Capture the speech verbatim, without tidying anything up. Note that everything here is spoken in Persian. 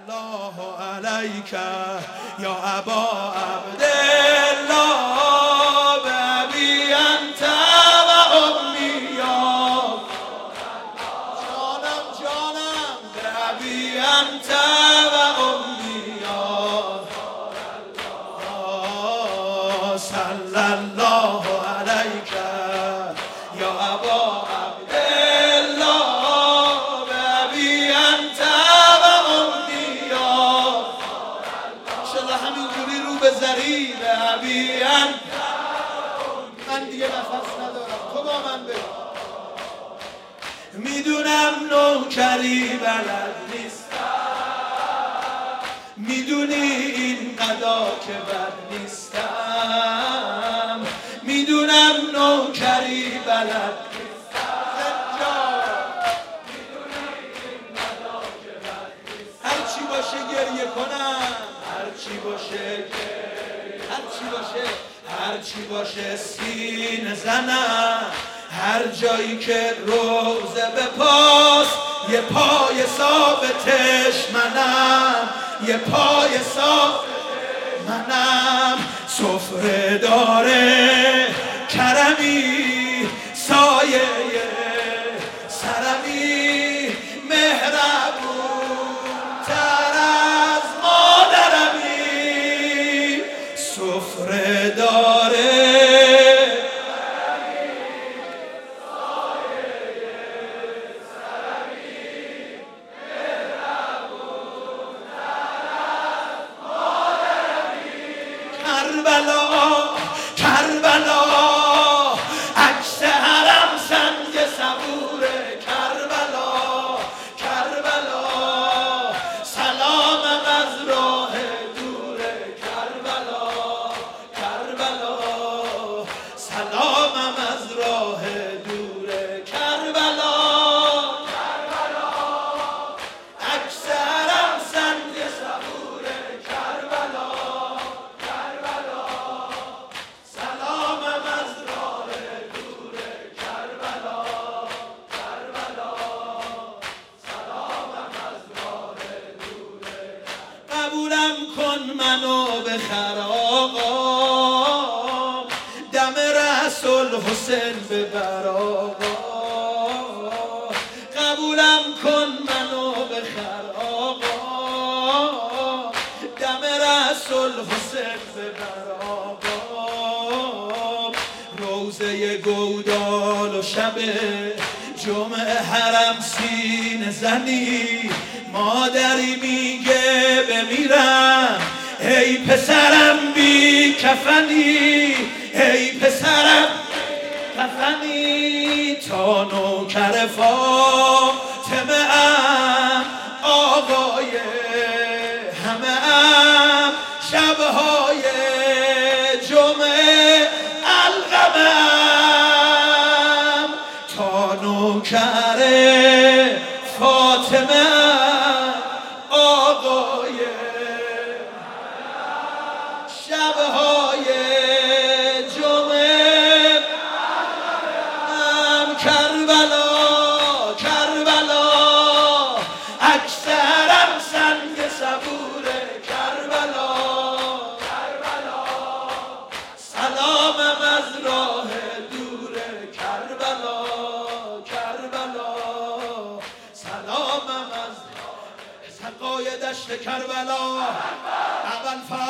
الله علیک یا ابا عبدالله بابی انت و امی یا جانم جانم بابی انت و امی یا صلی الله علیک یا ابا من دیگه نفس ندارم، تو با من بگو. میدونم نوکری بلد نیستم، میدونی این قضا که بد نیستم، میدونم نوکری بلد نیستم، میدونی این قضا که بد نیستم. هر چی باشه گریه کنم، هر چی باشه هر چی باشه هر چی باشه سینه زنم، هر جایی که روزه به پاس یه پای ثابتش منم، یه پای ثابتش منم. سفره داره کرمی سایه سرمی، مهربون تر از مادرمی. سفره داره کربلا کربلا عکس حرم سنگ صبوره. کربلا کربلا سلامم از راه دوره. کربلا کربلا سلامم از راه دوره. کربلا کربلا عکس حرم سنگ صبوره. کربلا قبولم کن منو بخر آقا، دم رسول حسین ببر آقا. قبولم کن منو بخر آقا، دم رسول حسین ببر آقا. روزه گودال و شب جمعه حرم سینه زنی، مادری میگه بمیرم ای پسرم بی کفنی، ای پسرم کفنی. تا نوکر فاطمه ام آقای همه ام، شبهای جمعه القمه ام. تا نوکر فاطمه آقای شبهای جمعه هم. کربلا کربلا اکثرم سنگ صبوره. کربلا کربلا سلامم از راه دوره. کربلا کربلا سلامم از سقای دشت کربلا. اول